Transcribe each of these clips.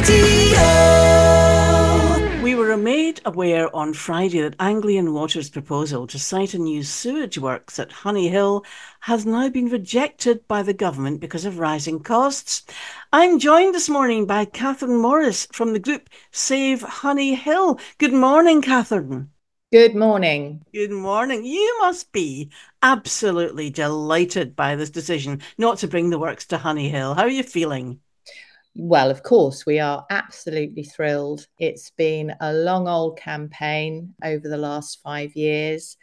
We were made aware on Friday that Anglian Water's proposal to site a new sewage works at Honey Hill has now been rejected by the government because of rising costs. I'm joined this morning by Catherine Morris from the group Save Honey Hill. Good morning, Catherine. Good morning. Good morning. You must be absolutely delighted by this decision not to bring the works to Honey Hill. How are you feeling? Well, of course, we are absolutely thrilled. It's been a long old campaign over the last 5 years.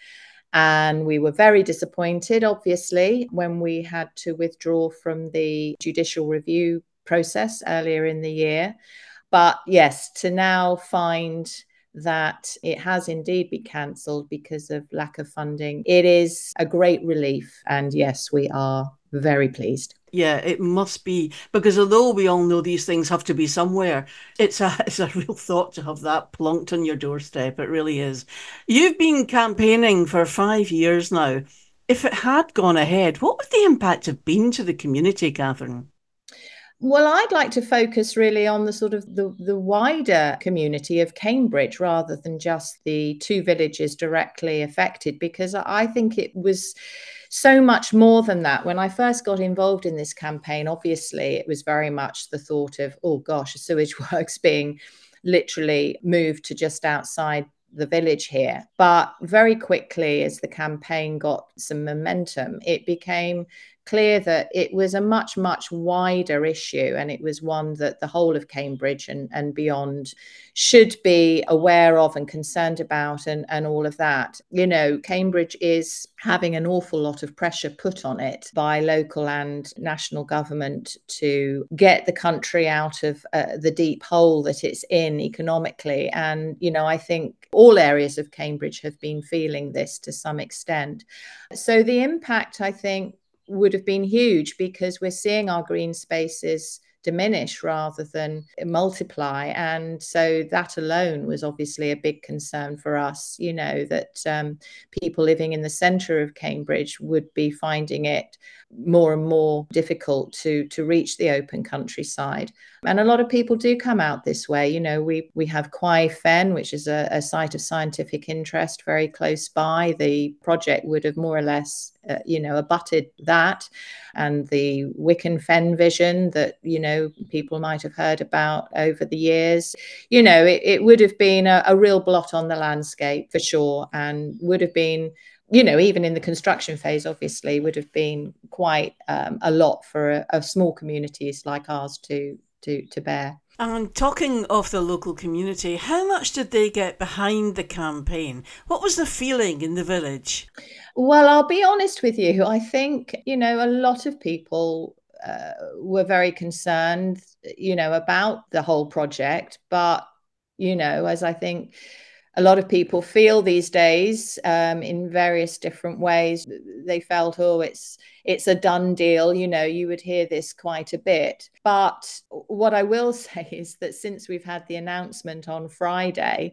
And we were very disappointed, obviously, when we had to withdraw from the judicial review process earlier in the year. But yes, to now find that it has indeed been cancelled because of lack of funding, it is a great relief. And yes, we are very pleased. Yeah, it must be because although we all know these things have to be somewhere, it's a real thought to have that plunked on your doorstep. It really is. You've been campaigning for 5 years now. If it had gone ahead, what would the impact have been to the community, Catherine? Well, I'd like to focus really on the sort of the wider community of Cambridge rather than just the two villages directly affected, because I think it was so much more than that. When I first got involved in this campaign, obviously it was very much the thought of, oh gosh, a sewage works being literally moved to just outside the village here. But very quickly, as the campaign got some momentum, it became clear that it was a much, much wider issue. And it was one that the whole of Cambridge and beyond should be aware of and concerned about and all of that. You know, Cambridge is having an awful lot of pressure put on it by local and national government to get the country out of the deep hole that it's in economically. And, you know, I think all areas of Cambridge have been feeling this to some extent. So the impact, I think, would have been huge because we're seeing our green spaces diminish rather than multiply. And so that alone was obviously a big concern for us, you know, that people living in the centre of Cambridge would be finding it more and more difficult to reach the open countryside. And a lot of people do come out this way. You know, we have Kwai Fen, which is a site of scientific interest very close by. The project would have more or less, abutted that. And the Wicken Fen vision that, you know, people might have heard about over the years, you know, it would have been a real blot on the landscape for sure, and would have been, you know, even in the construction phase, obviously, would have been quite a lot for a small communities like ours to bear. And talking of the local community, how much did they get behind the campaign? What was the feeling in the village? Well, I'll be honest with you. I think, you know, a lot of people were very concerned, you know, about the whole project. But, you know, as I think a lot of people feel these days in various different ways, they felt, oh, it's a done deal. You know, you would hear this quite a bit. But what I will say is that since we've had the announcement on Friday,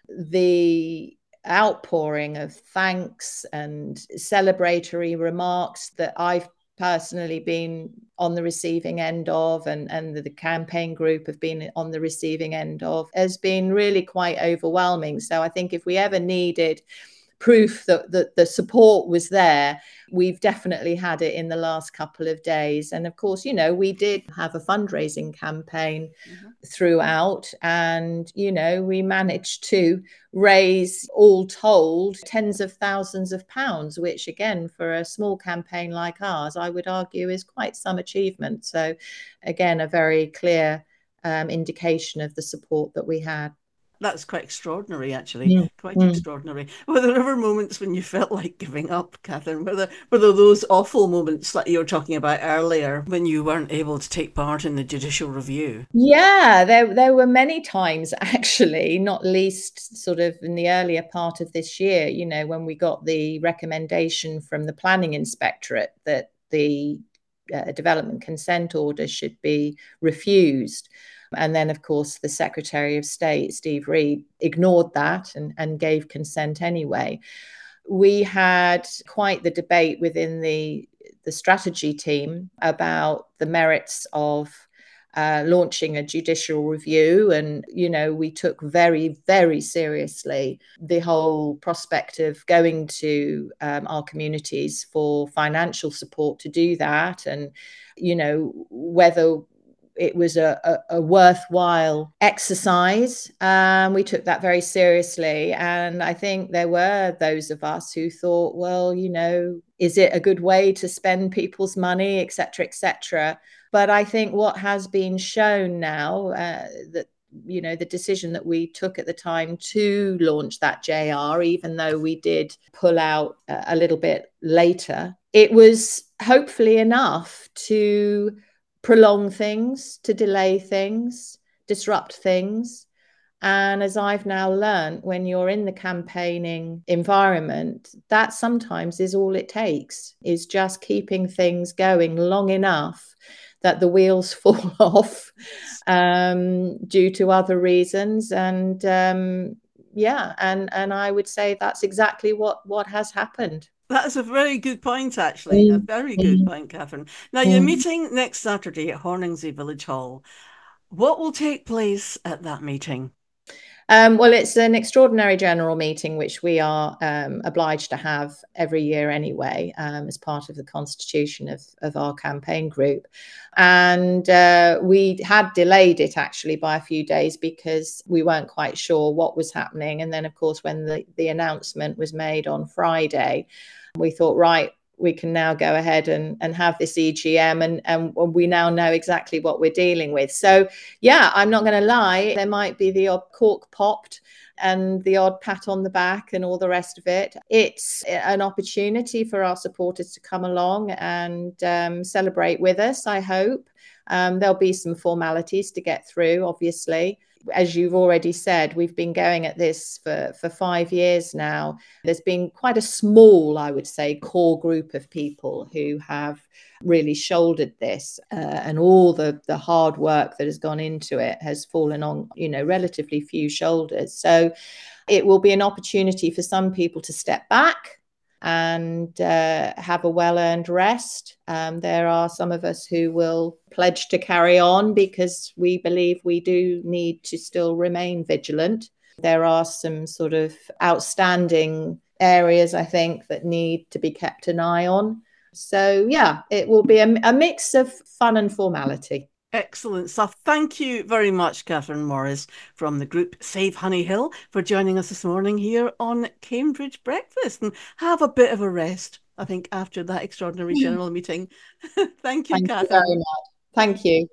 the outpouring of thanks and celebratory remarks that I've personally been on the receiving end of, and the campaign group have been on the receiving end of, has been really quite overwhelming. So I think if we ever needed proof that the support was there, we've definitely had it in the last couple of days. And of course, you know, we did have a fundraising campaign Mhm. throughout, and you know, we managed to raise, all told, tens of thousands of pounds, which again, for a small campaign like ours, I would argue is quite some achievement. So again, a very clear indication of the support that we had. That's quite extraordinary, actually. Mm, Quite mm. extraordinary. Were there ever moments when you felt like giving up, Catherine? Were there those awful moments that you were talking about earlier when you weren't able to take part in the judicial review? Yeah, there were many times actually, not least sort of in the earlier part of this year, you know, when we got the recommendation from the planning inspectorate that the development consent order should be refused. And then, of course, the Secretary of State, Steve Reed, ignored that and gave consent anyway. We had quite the debate within the strategy team about the merits of launching a judicial review. And, we took very, very seriously the whole prospect of going to our communities for financial support to do that. And, whether it was a worthwhile exercise. We took that very seriously. And I think there were those of us who thought, well, is it a good way to spend people's money, et cetera, et cetera. But I think what has been shown now, that the decision that we took at the time to launch that JR, even though we did pull out a little bit later, it was hopefully enough to prolong things, to delay things, disrupt things. And as I've now learned, when you're in the campaigning environment, that sometimes is all it takes, is just keeping things going long enough that the wheels fall off due to other reasons. And and I would say that's exactly what has happened. That's a very good point, actually. A Mm, very good mm, point, Catherine. Now, you're mm. meeting next Saturday at Horningsea Village Hall. What will take place at that meeting? Well, it's an extraordinary general meeting, which we are obliged to have every year anyway, as part of the constitution of our campaign group. And we had delayed it actually by a few days because we weren't quite sure what was happening. And then, of course, when the announcement was made on Friday, we thought, right, we can now go ahead and have this EGM, and we now know exactly what we're dealing with. So, yeah, I'm not going to lie, there might be the odd cork popped and the odd pat on the back and all the rest of it. It's an opportunity for our supporters to come along and celebrate with us, I hope. There'll be some formalities to get through, obviously. As you've already said, we've been going at this for 5 years now. There's been quite a small, I would say, core group of people who have really shouldered this, and all the hard work that has gone into it has fallen on, relatively few shoulders. So it will be an opportunity for some people to step back and have a well-earned rest. There are some of us who will pledge to carry on because we believe we do need to still remain vigilant. There are some sort of outstanding areas, I think, that need to be kept an eye on. So, yeah, it will be a mix of fun and formality. Excellent stuff. Thank you very much, Catherine Morris from the group Save Honey Hill, for joining us this morning here on Cambridge Breakfast. And have a bit of a rest, I think, after that extraordinary general meeting. Thank you, Thank you very Catherine. much. Thank you.